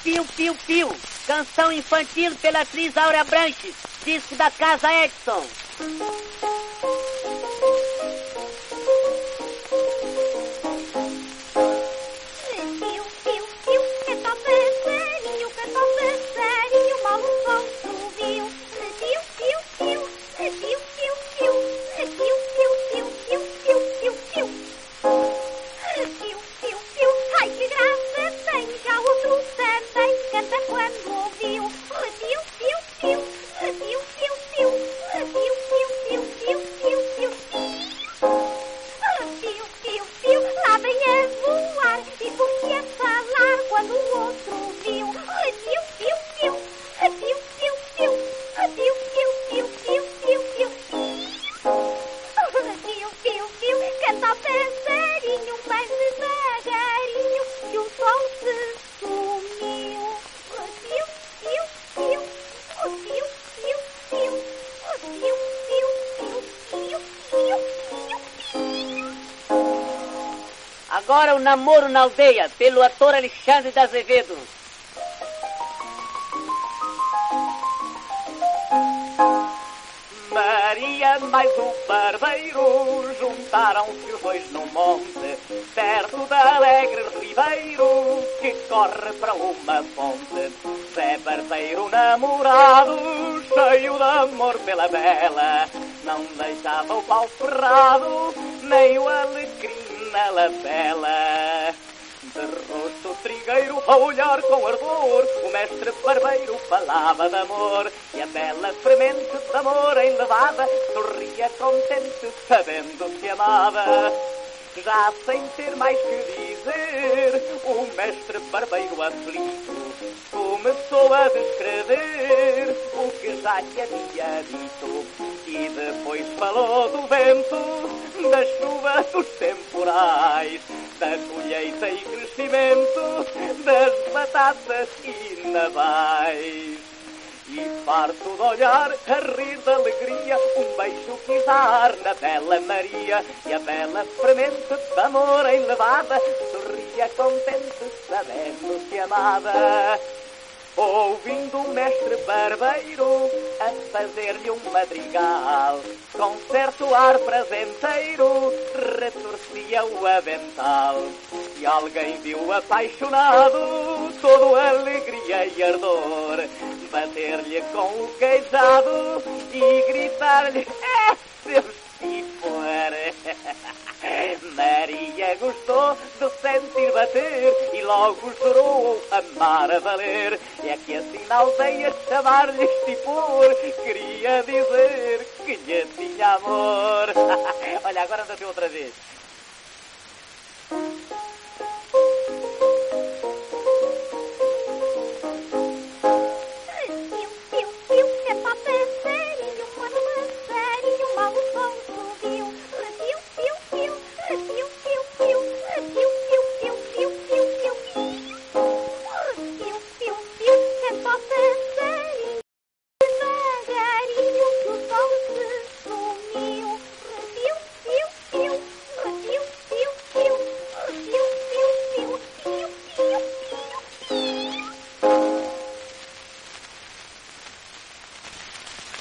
Piu, piu, piu. Canção infantil pela atriz Áurea Branches. Disco da Casa Edson. Agora o Namoro na Aldeia, pelo ator Alexandre de Azevedo. Maria mais o barbeiro juntaram-se os dois num monte, perto da alegre ribeiro que corre para uma fonte. Zé Barbeiro namorado, cheio de amor pela bela, não deixava o pau ferrado, nem o alecrim na lapela. De rosto trigueiro a olhar com ardor, o mestre barbeiro falava de amor, e a bela fremente de amor enlevada sorria contente sabendo que amava. Já sem ter mais que dizer, o mestre barbeiro aflito começou a descrever o que já lhe havia dito, e depois falou do vento, da chuva, dos temporais, da colheita e crescimento, das batatas e navais. E farto de olhar, a rir de alegria, um beijo quis dar na bela Maria, e a bela fremente de amor enlevada sorria contente sabendo que amava. Ouvindo o mestre barbeiro a fazer-lhe um madrigal, com certo ar prazenteiro retorcia o avental. E alguém viu apaixonado, todo alegria e ardor, bater-lhe com o queijado e gritar-lhe: é seu estifo! Maria gostou de sentir bater e logo jurou amar a valer. E aqui assim na aldeia chamar-lhe estipor queria dizer que lhe tinha amor. Olha, agora anda outra vez.